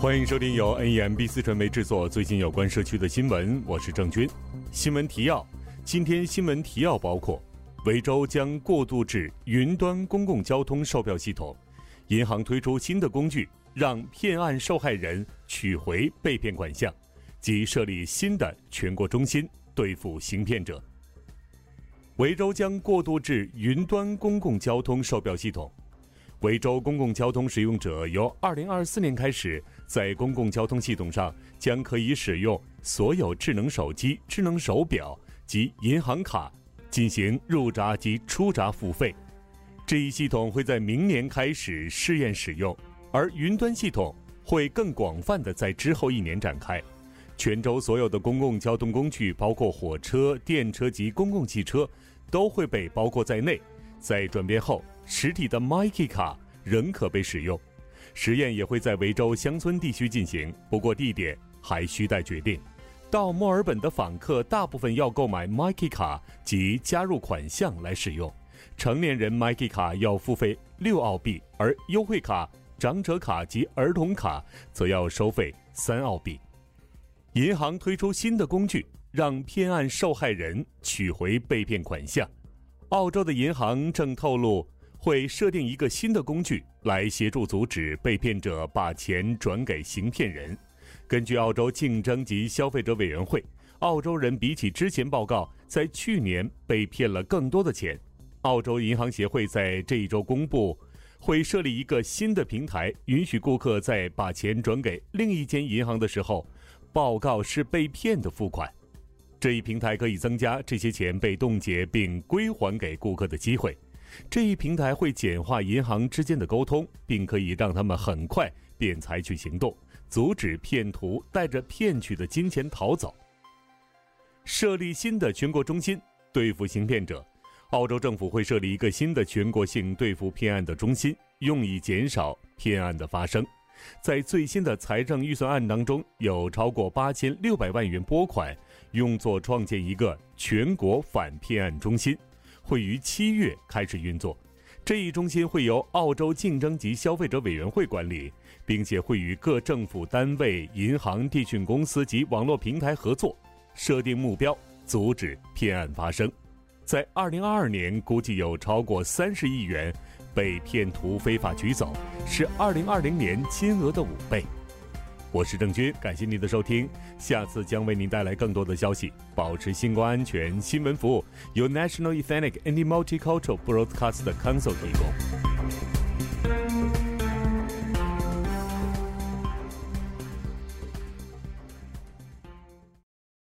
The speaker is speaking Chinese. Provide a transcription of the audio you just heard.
欢迎收听由 NEMBC 传媒制作最近有关社区的新闻，我是郑军。新闻提要，今天新闻提要包括：维州将过渡至云端公共交通售票系统，银行推出新的工具，让骗案受害人取回被骗款项，及设立新的全国中心对付行骗者。维州将过渡至云端公共交通售票系统。维州公共交通使用者由2024年开始，在公共交通系统上将可以使用所有智能手机、智能手表及银行卡进行入闸及出闸付费。这一系统会在明年开始试验使用，而云端系统会更广泛地在之后1年展开。全州所有的公共交通工具，包括火车、电车及公共汽车，都会被包括在内。在转变后，实体的 Myki 卡仍可被使用。实验也会在维州乡村地区进行，不过地点还需待决定。到墨尔本的访客大部分要购买 Myki 卡及加入款项来使用。成年人 Myki 卡要付费6澳币，而优惠卡、长者卡及儿童卡则要收费3澳币。银行推出新的工具，让骗案受害人取回被骗款项。澳洲的银行正透露，会设定一个新的工具来协助阻止被骗者把钱转给行骗人。根据澳洲竞争及消费者委员会，澳洲人比起之前报告，在去年被骗了更多的钱。澳洲银行协会在这一周公布，会设立一个新的平台，允许顾客在把钱转给另一间银行的时候，报告是被骗的付款。这一平台可以增加这些钱被冻结并归还给顾客的机会。这一平台会简化银行之间的沟通，并可以让他们很快便采取行动，阻止骗徒带着骗取的金钱逃走。设立新的全国中心对付行骗者。澳洲政府会设立一个新的全国性对付骗案的中心，用以减少骗案的发生。在最新的财政预算案当中，有超过8600万元拨款，用作创建一个全国反骗案中心，会于7月开始运作。这一中心会由澳洲竞争及消费者委员会管理，并且会与各政府单位、银行、电讯公司及网络平台合作，设定目标，阻止骗案发生。在2022年，估计有超过30亿元被骗徒非法取走，是2020年金额的5倍。我是郑军，感谢您的收听，下次将为您带来更多的消息。保持新冠安全新闻服务由 National Ethnic and Multicultural Broadcast Council 提供。